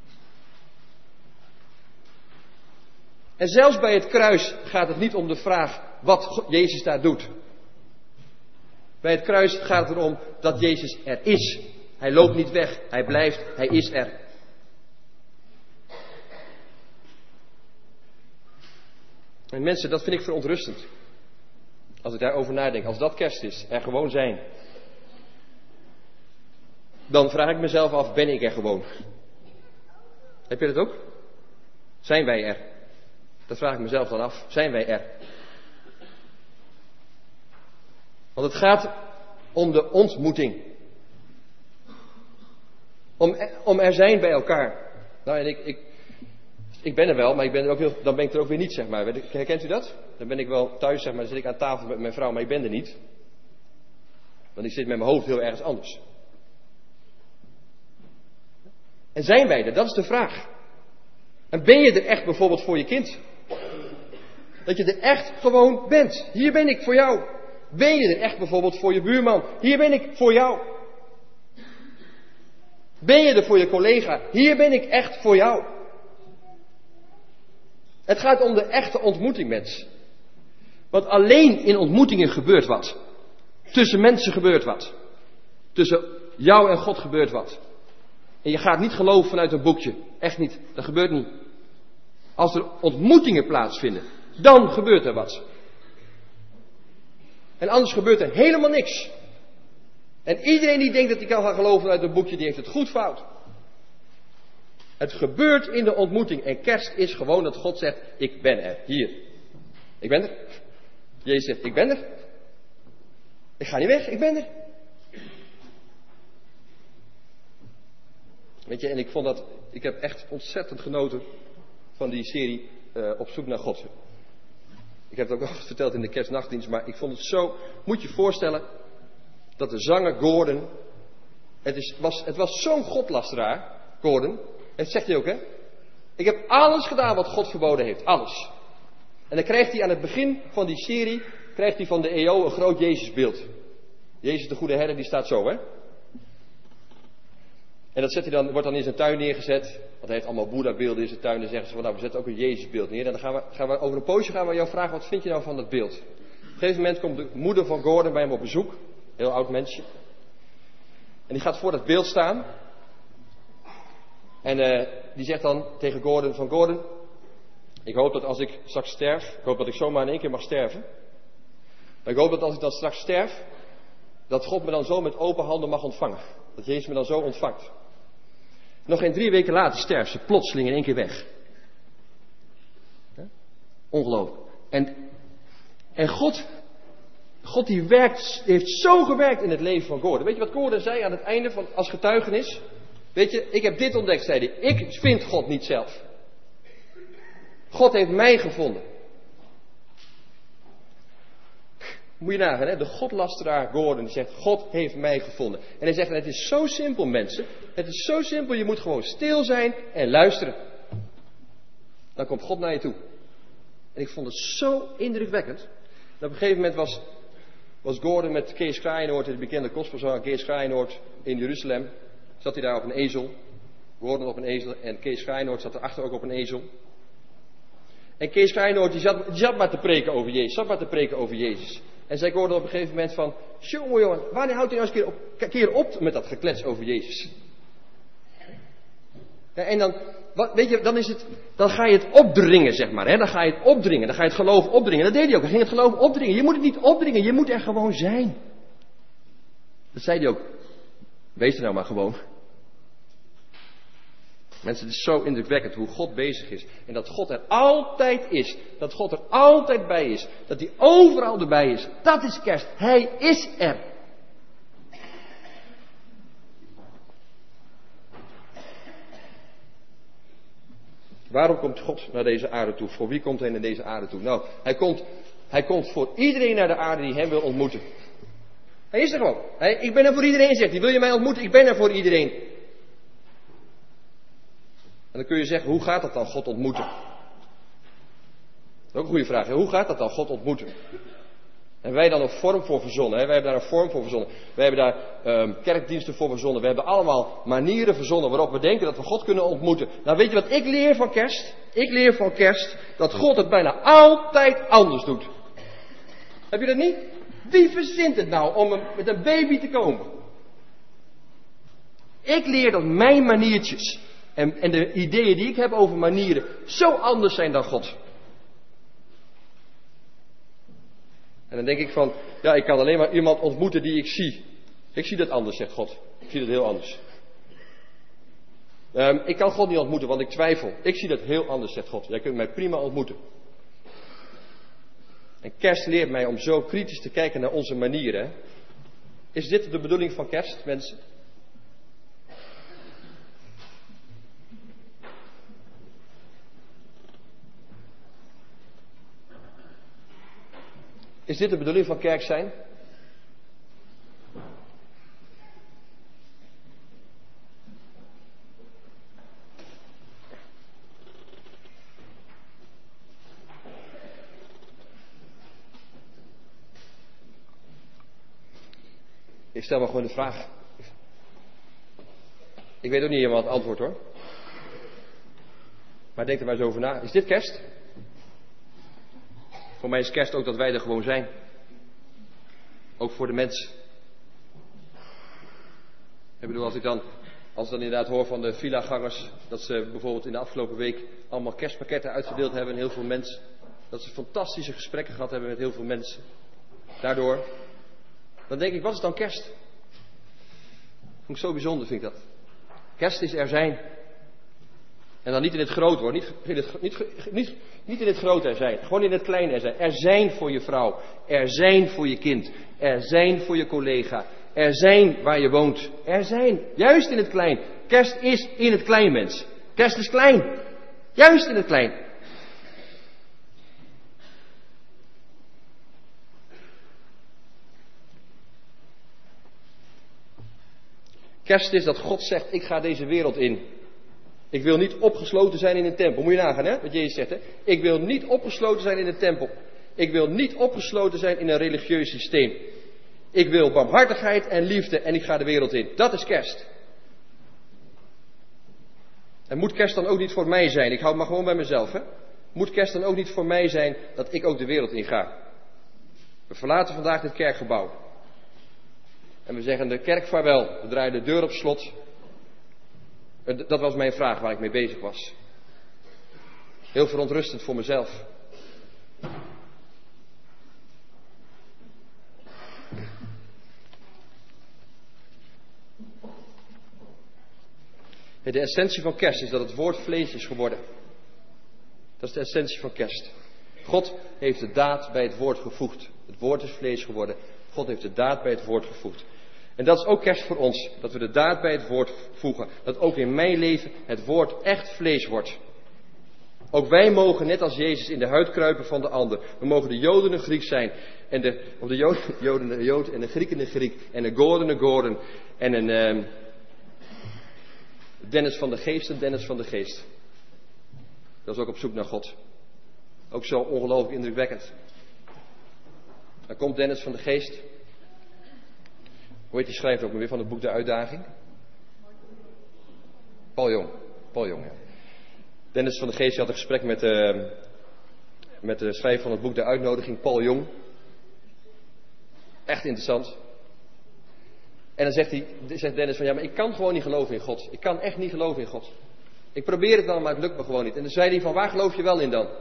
B: En zelfs bij het kruis gaat het niet om de vraag wat Jezus daar doet. Bij het kruis gaat het erom dat Jezus er is. Hij loopt niet weg, hij blijft, hij is er. En mensen, dat vind ik verontrustend. Als ik daarover nadenk, als dat kerst is, er gewoon zijn. Dan vraag ik mezelf af, ben ik er gewoon? Heb je dat ook? Zijn wij er? Dat vraag ik mezelf dan af. Zijn wij er? Want het gaat om de ontmoeting. Om er zijn bij elkaar. Nou, en ik ben er wel, maar dan ben ik er ook weer niet, zeg maar. Herkent u dat? Dan ben ik wel thuis, zeg maar, dan zit ik aan tafel met mijn vrouw, maar ik ben er niet. Want ik zit met mijn hoofd heel ergens anders. En zijn wij er? Dat is de vraag. En ben je er echt bijvoorbeeld voor je kind? Dat je er echt gewoon bent. Hier ben ik voor jou. Ben je er echt bijvoorbeeld voor je buurman? Hier ben ik voor jou. Ben je er voor je collega? Hier ben ik echt voor jou. Het gaat om de echte ontmoeting, mensen. Want alleen in ontmoetingen gebeurt wat. Tussen mensen gebeurt wat. Tussen jou en God gebeurt wat. En je gaat niet geloven vanuit een boekje. Echt niet. Dat gebeurt niet. Als er ontmoetingen plaatsvinden, dan gebeurt er wat. En anders gebeurt er helemaal niks. En iedereen die denkt dat hij kan gaan geloven vanuit een boekje, die heeft het goed fout. Het gebeurt in de ontmoeting. En kerst is gewoon dat God zegt, ik ben er. Hier. Ik ben er. Jezus zegt, ik ben er. Ik ga niet weg, ik ben er. Weet je, en ik heb echt ontzettend genoten van die serie Op zoek naar God. Ik heb het ook al verteld in de kerstnachtdienst, maar ik vond het zo, moet je voorstellen, dat de zanger Gordon, het was zo'n godlasteraar, Gordon, en dat zegt hij ook, hè. Ik heb alles gedaan wat God verboden heeft, alles. En dan krijgt hij aan het begin van die serie, krijgt hij van de EO een groot Jezusbeeld. Jezus de goede herder, die staat zo, hè. En dat wordt dan in zijn tuin neergezet. Want hij heeft allemaal Boeddha-beelden in zijn tuin. En dan zeggen ze van, nou, we zetten ook een Jezusbeeld neer. En dan gaan we over een poosje jou vragen, wat vind je nou van dat beeld? Op een gegeven moment komt de moeder van Gordon bij hem op bezoek. Heel oud mensje. En die gaat voor dat beeld staan. En die zegt dan tegen Gordon van, Gordon, ik hoop dat als ik straks sterf, ik hoop dat ik zomaar in één keer mag sterven. Maar ik hoop dat als ik dan straks sterf, dat God me dan zo met open handen mag ontvangen. Dat Jezus me dan zo ontvangt. Nog geen 3 weken later sterft ze plotseling in één keer weg. Ongelooflijk. En God die heeft zo gewerkt in het leven van Gordon. Weet je wat Gordon zei aan het einde als getuigenis? Weet je, ik heb dit ontdekt, zei hij. Ik vind God niet zelf. God heeft mij gevonden. Moet je nagaan, hè? De godlasteraar Gordon zegt, God heeft mij gevonden. En hij zegt, het is zo simpel, mensen. Het is zo simpel, je moet gewoon stil zijn en luisteren. Dan komt God naar je toe. En ik vond het zo indrukwekkend. En op een gegeven moment was Gordon met Kees Kraaienoord, de bekende gospelzanger Kees Kraaienoord, in Jeruzalem. Zat hij daar op een ezel. Gordon op een ezel en Kees Kraaienoord zat erachter ook op een ezel. En Kees Kraaienoord die zat maar te preken over Jezus. En zij Gordon op een gegeven moment van, jongen, wanneer houdt u nou eens een keer op met dat geklets over Jezus? Ja, en dan, weet je, dan ga je het opdringen, zeg maar. Hè? Dan ga je het opdringen, dan ga je het geloof opdringen. Dat deed hij ook, hij ging het geloof opdringen. Je moet het niet opdringen, je moet er gewoon zijn. Dat zei hij ook. Wees er nou maar gewoon. Mensen, het is zo indrukwekkend hoe God bezig is. En dat God er altijd is. Dat God er altijd bij is. Dat hij overal erbij is. Dat is kerst. Hij is er. Waarom komt God naar deze aarde toe? Voor wie komt hij naar deze aarde toe? Nou, hij komt voor iedereen naar de aarde die hem wil ontmoeten. Hij is er gewoon. Ik ben er voor iedereen, zegt hij. Wil je mij ontmoeten? Ik ben er voor iedereen. En dan kun je zeggen, hoe gaat dat dan, God ontmoeten? Dat is ook een goede vraag. Hoe gaat dat dan, God ontmoeten? En wij dan een vorm voor verzonnen. Hè? Wij hebben daar een vorm voor verzonnen. Wij hebben daar kerkdiensten voor verzonnen. We hebben allemaal manieren verzonnen waarop we denken dat we God kunnen ontmoeten. Nou, weet je wat ik leer van kerst? Ik leer van kerst dat God het bijna altijd anders doet. Heb je dat niet? Wie verzint het nou om met een baby te komen? Ik leer dat mijn maniertjes en de ideeën die ik heb over manieren zo anders zijn dan God. En dan denk ik van, ja, ik kan alleen maar iemand ontmoeten die ik zie. Ik zie dat anders, zegt God. Ik zie dat heel anders. Ik kan God niet ontmoeten, want ik twijfel. Ik zie dat heel anders, zegt God. Jij kunt mij prima ontmoeten. En kerst leert mij om zo kritisch te kijken naar onze manieren. Is dit de bedoeling van kerst, mensen? Is dit de bedoeling van kerk zijn? Ik stel maar gewoon de vraag. Ik weet ook niet helemaal het antwoord hoor. Maar denk er maar eens over na. Is dit kerst? Voor mij is kerst ook dat wij er gewoon zijn. Ook voor de mens. Ik bedoel, als ik dan inderdaad hoor van de villa-gangers, dat ze bijvoorbeeld in de afgelopen week allemaal kerstpakketten uitgedeeld hebben aan heel veel mensen. Dat ze fantastische gesprekken gehad hebben met heel veel mensen. Daardoor, dan denk ik, wat is dan kerst? Vond ik zo bijzonder, vind ik dat. Kerst is er zijn. En dan niet in het groot hoor, niet in het groot er zijn, gewoon in het klein er zijn. Er zijn voor je vrouw, er zijn voor je kind, er zijn voor je collega, er zijn waar je woont. Er zijn, juist in het klein. Kerst is in het klein, mens. Kerst is klein, juist in het klein. Kerst is dat God zegt, ik ga deze wereld in. Ik wil niet opgesloten zijn in een tempel. Moet je nagaan, hè? Wat Jezus zegt, hè? Ik wil niet opgesloten zijn in een tempel. Ik wil niet opgesloten zijn in een religieus systeem. Ik wil barmhartigheid en liefde en ik ga de wereld in. Dat is kerst. En moet kerst dan ook niet voor mij zijn? Ik hou het maar gewoon bij mezelf, hè? Moet kerst dan ook niet voor mij zijn dat ik ook de wereld in ga? We verlaten vandaag dit kerkgebouw. En we zeggen de kerk vaarwel. We draaien de deur op slot. Dat was mijn vraag waar ik mee bezig was. Heel verontrustend voor mezelf. De essentie van kerst is dat het woord vlees is geworden. Dat is de essentie van kerst. God heeft de daad bij het woord gevoegd. Het woord is vlees geworden. God heeft de daad bij het woord gevoegd. En dat is ook kerst voor ons. Dat we de daad bij het woord voegen. Dat ook in mijn leven het woord echt vlees wordt. Ook wij mogen net als Jezus in de huid kruipen van de ander. We mogen de Joden een Griek zijn. En de Joden een Jood en de Grieken een Griek. En een Gordon een Gordon. En een Dennis van de Geest een Dennis van de Geest. Dat is ook op zoek naar God. Ook zo ongelooflijk indrukwekkend. Dan komt Dennis van de Geest. Hoe heet die schrijver ook maar weer van het boek De Uitdaging? Paul Jong, ja. Dennis van de Geest had een gesprek met de schrijver van het boek De Uitnodiging, Paul Jong. Echt interessant. En dan zegt Dennis van, ja, maar ik kan gewoon niet geloven in God. Ik kan echt niet geloven in God. Ik probeer het wel, maar het lukt me gewoon niet. En dan zei hij van, waar geloof je wel in dan?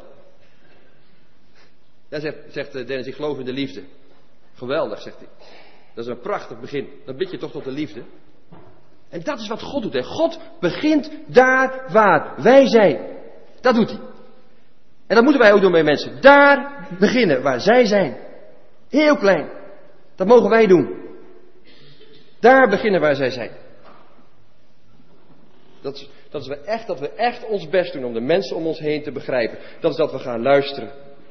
B: Dan zegt Dennis, ik geloof in de liefde. Geweldig, zegt hij. Dat is een prachtig begin. Dan bid je toch tot de liefde. En dat is wat God doet. Hè. God begint daar waar wij zijn. Dat doet hij. En dat moeten wij ook doen bij mensen. Daar beginnen waar zij zijn. Heel klein. Dat mogen wij doen. Daar beginnen waar zij zijn. Dat is dat we echt ons best doen om de mensen om ons heen te begrijpen. Dat is dat we gaan luisteren.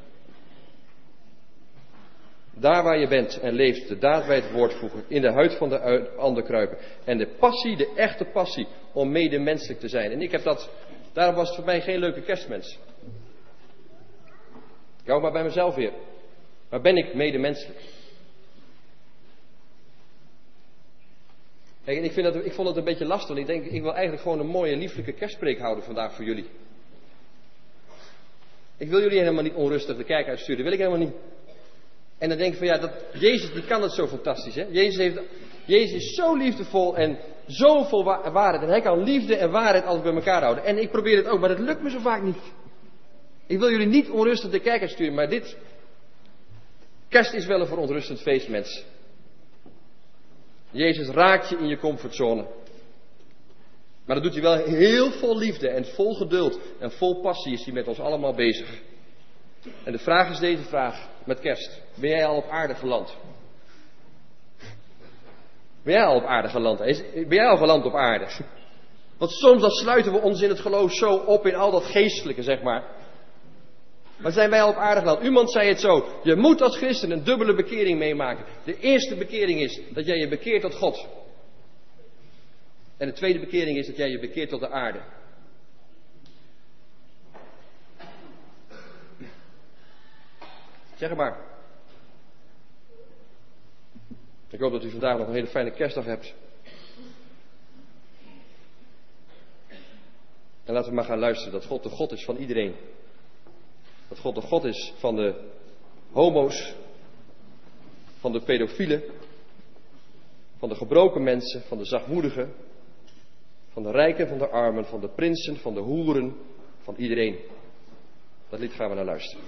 B: Daar waar je bent en leeft, de daad bij het woord voegen, in de huid van de ander kruipen. En de passie, de echte passie, om medemenselijk te zijn. En daarom was het voor mij geen leuke kerstmens. Ik hou maar bij mezelf weer. Maar ben ik medemenselijk? Kijk, ik vond het een beetje lastig. Ik denk, ik wil eigenlijk gewoon een mooie, lieflijke kerstpreek houden vandaag voor jullie. Ik wil jullie helemaal niet onrustig de kerk uitsturen. Dat wil ik helemaal niet. En dan denk ik van ja, Jezus die kan het zo fantastisch. Hè? Jezus is zo liefdevol en zo vol waarheid. En hij kan liefde en waarheid altijd bij elkaar houden. En ik probeer het ook, maar dat lukt me zo vaak niet. Ik wil jullie niet onrustig de kerk uitsturen, maar kerst is wel een verontrustend feest, mensen. Jezus raakt je in je comfortzone. Maar dat doet hij wel heel vol liefde en vol geduld en vol passie is hij met ons allemaal bezig. En de vraag is deze vraag met kerst. Ben jij al op aarde geland? Ben jij al op aarde geland? Ben jij al geland op aarde? Want soms dan sluiten we ons in het geloof zo op in al dat geestelijke, zeg maar. Maar zijn wij al op aarde geland? Iemand zei het zo. Je moet als christen een dubbele bekering meemaken. De eerste bekering is dat jij je bekeert tot God. En de tweede bekering is dat jij je bekeert tot de aarde. Zeg het maar. Ik hoop dat u vandaag nog een hele fijne kerstdag hebt. En laten we maar gaan luisteren dat God de God is van iedereen. Dat God de God is van de homo's, van de pedofielen, van de gebroken mensen, van de zachtmoedigen, van de rijken, van de armen, van de prinsen, van de hoeren, van iedereen. Dat lied gaan we naar luisteren.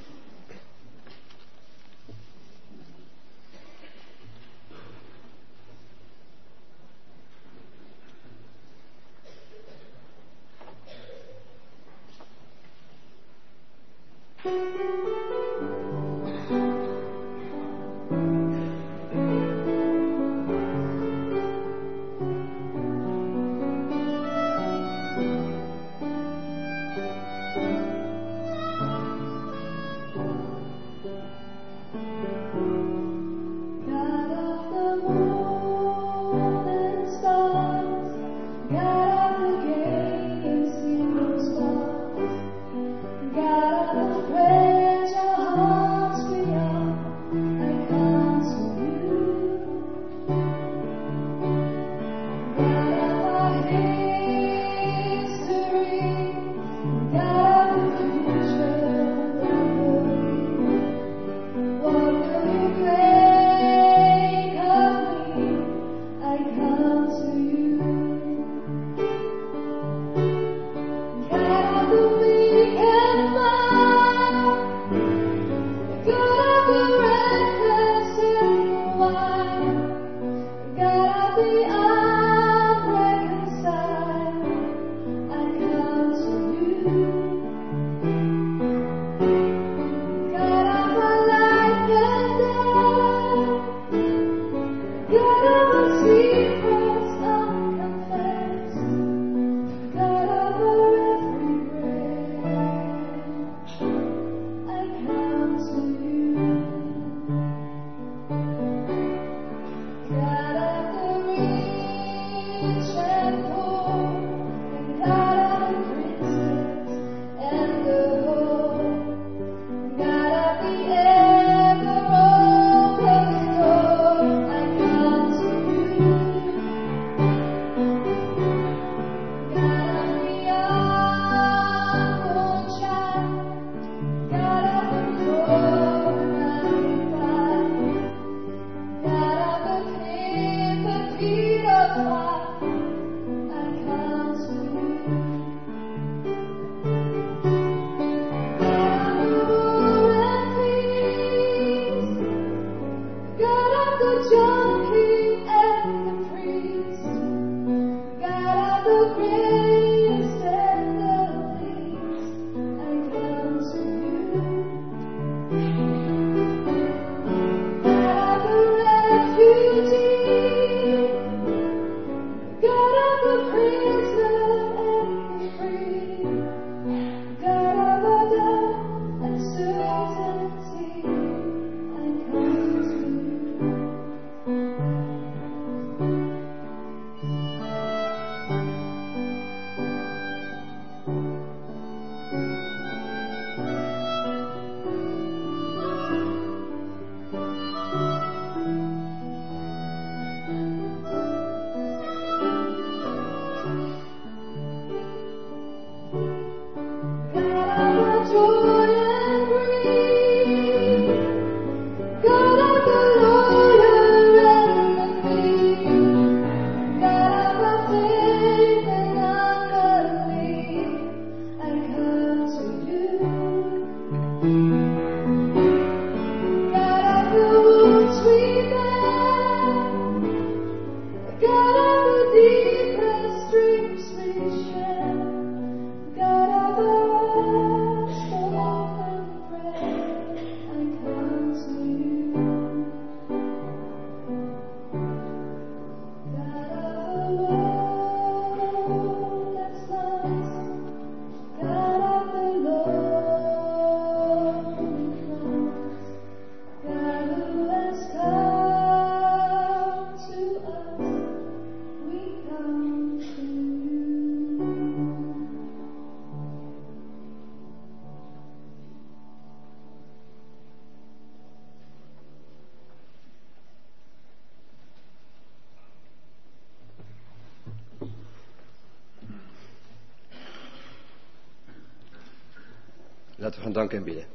B: Laten we gaan danken en bidden.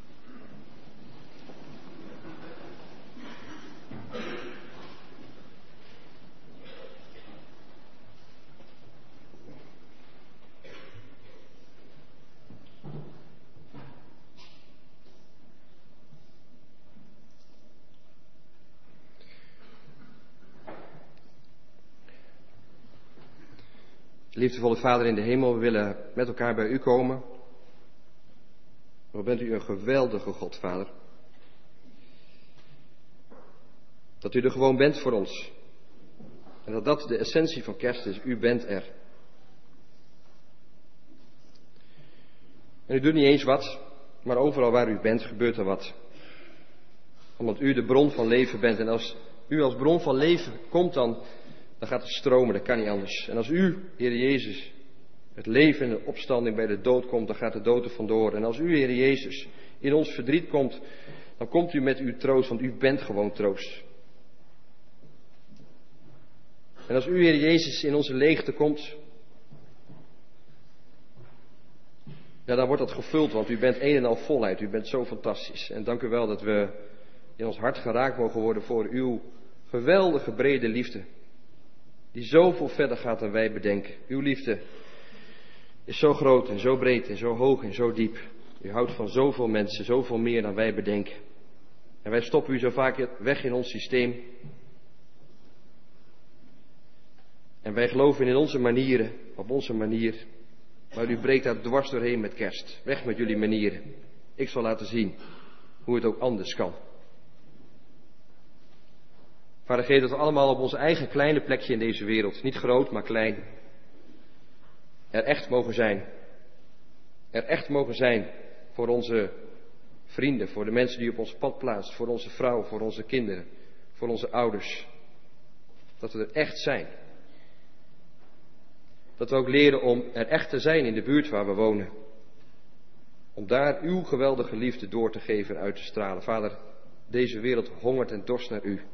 B: Liefdevolle Vader in de hemel, we willen met elkaar bij u komen. Wat bent u een geweldige God, Vader. Dat u er gewoon bent voor ons. En dat dat de essentie van kerst is. U bent er. En u doet niet eens wat, maar overal waar u bent gebeurt er wat. Omdat u de bron van leven bent. En als u als bron van leven komt, dan gaat het stromen. Dat kan niet anders. En als u, Heer Jezus, het leven en de opstanding bij de dood komt, dan gaat de dood er vandoor. En als u, Heer Jezus, in ons verdriet komt, dan komt u met uw troost, want u bent gewoon troost. En als u, Heer Jezus, in onze leegte komt, ja, dan wordt dat gevuld, want u bent een en al volheid. U bent zo fantastisch. En dank u wel dat we in ons hart geraakt mogen worden voor uw geweldige brede liefde. Die zoveel verder gaat dan wij bedenken. Uw liefde is zo groot en zo breed en zo hoog en zo diep. U houdt van zoveel mensen, zoveel meer dan wij bedenken. En wij stoppen u zo vaak weg in ons systeem. En wij geloven in onze manieren, op onze manier. Maar u breekt daar dwars doorheen met kerst. Weg met jullie manieren. Ik zal laten zien hoe het ook anders kan. Vader, geef dat we allemaal op ons eigen kleine plekje in deze wereld, niet groot, maar klein, er echt mogen zijn. Er echt mogen zijn voor onze vrienden, voor de mensen die op ons pad plaatsen, voor onze vrouw, voor onze kinderen, voor onze ouders. Dat we er echt zijn. Dat we ook leren om er echt te zijn in de buurt waar we wonen. Om daar uw geweldige liefde door te geven en uit te stralen. Vader, deze wereld hongert en dorst naar u.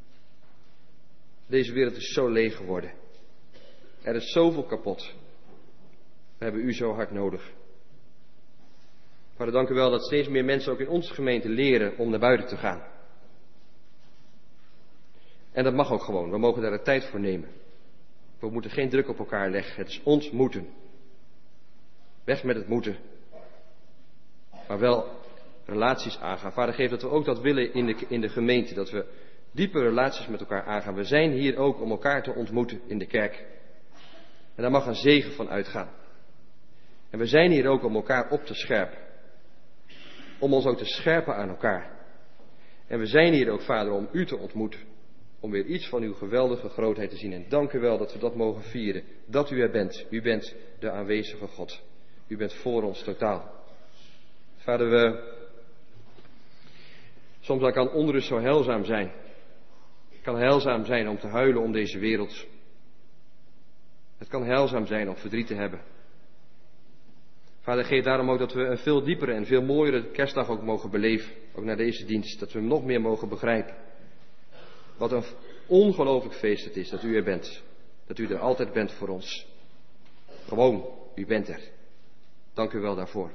B: Deze wereld is zo leeg geworden. Er is zoveel kapot. We hebben u zo hard nodig. Vader, dank u wel dat steeds meer mensen ook in onze gemeente leren om naar buiten te gaan. En dat mag ook gewoon. We mogen daar de tijd voor nemen. We moeten geen druk op elkaar leggen. Het is ons moeten. Weg met het moeten. Maar wel relaties aangaan. Vader, geef dat we ook dat willen in de gemeente. Dat we diepe relaties met elkaar aangaan. We zijn hier ook om elkaar te ontmoeten in de kerk. En daar mag een zegen van uitgaan. En we zijn hier ook om elkaar op te scherpen. Om ons ook te scherpen aan elkaar. En we zijn hier ook, Vader, om u te ontmoeten. Om weer iets van uw geweldige grootheid te zien. En dank u wel dat we dat mogen vieren. Dat u er bent. U bent de aanwezige God. U bent voor ons totaal. Vader, soms kan onrust zo heilzaam zijn. Het kan heilzaam zijn om te huilen om deze wereld. Het kan heilzaam zijn om verdriet te hebben. Vader, geef daarom ook dat we een veel diepere en veel mooiere kerstdag ook mogen beleven. Ook naar deze dienst. Dat we hem nog meer mogen begrijpen. Wat een ongelooflijk feest het is dat u er bent. Dat u er altijd bent voor ons. Gewoon, u bent er. Dank u wel daarvoor.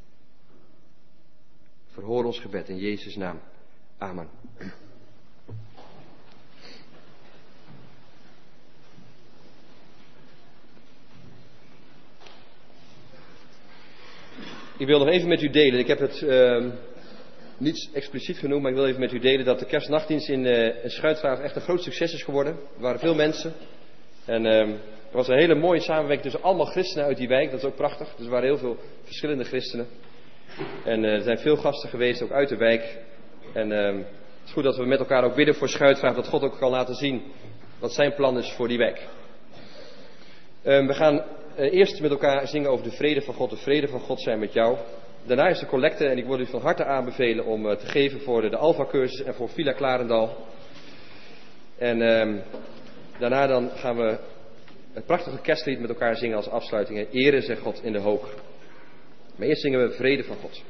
B: Verhoor ons gebed in Jezus' naam. Amen. Ik wil nog even met u delen. Ik heb het niet expliciet genoemd, maar ik wil even met u delen dat de kerstnachtdienst in Schuitgraaf echt een groot succes is geworden. Er waren veel mensen. En er was een hele mooie samenwerking tussen allemaal christenen uit die wijk. Dat is ook prachtig. Dus er waren heel veel verschillende christenen. En er zijn veel gasten geweest, ook uit de wijk. En het is goed dat we met elkaar ook bidden voor Schuitgraaf. Dat God ook kan laten zien wat zijn plan is voor die wijk. We gaan eerst met elkaar zingen over de vrede van God. De vrede van God zijn met jou. Daarna is de collecte en ik wil u van harte aanbevelen om te geven voor de Alpha-cursus en voor Villa Klarendal. En daarna dan gaan we het prachtige kerstlied met elkaar zingen als afsluiting. Ere zij God in de hoog. Maar eerst zingen we vrede van God.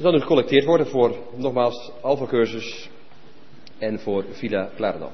B: Er zal nu gecollecteerd worden voor, nogmaals, Alpha Cursus en voor Villa Klarendal.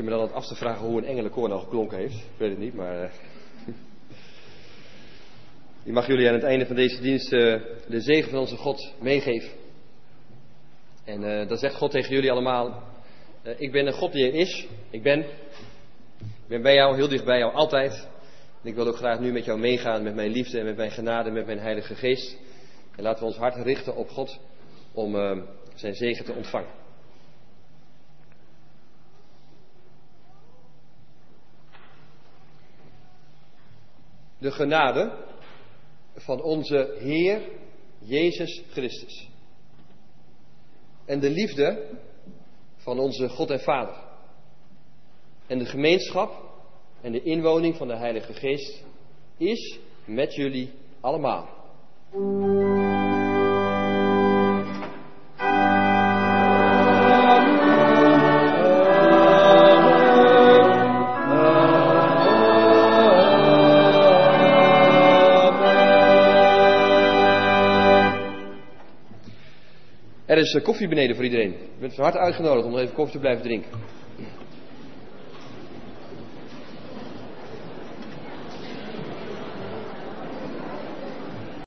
B: me dan af te vragen hoe een engelenkoor nou geklonken heeft. Ik weet het niet, maar... Ik mag jullie aan het einde van deze dienst de zegen van onze God meegeven. En dan zegt God tegen jullie allemaal... ik ben een God die er is. Ik ben bij jou, heel dicht bij jou, altijd. En ik wil ook graag nu met jou meegaan met mijn liefde en met mijn genade, met mijn Heilige Geest. En laten we ons hart richten op God om zijn zegen te ontvangen. De genade van onze Heer Jezus Christus. En de liefde van onze God en Vader. En de gemeenschap en de inwoning van de Heilige Geest is met jullie allemaal. Er is koffie beneden voor iedereen. U bent van harte uitgenodigd om nog even koffie te blijven drinken.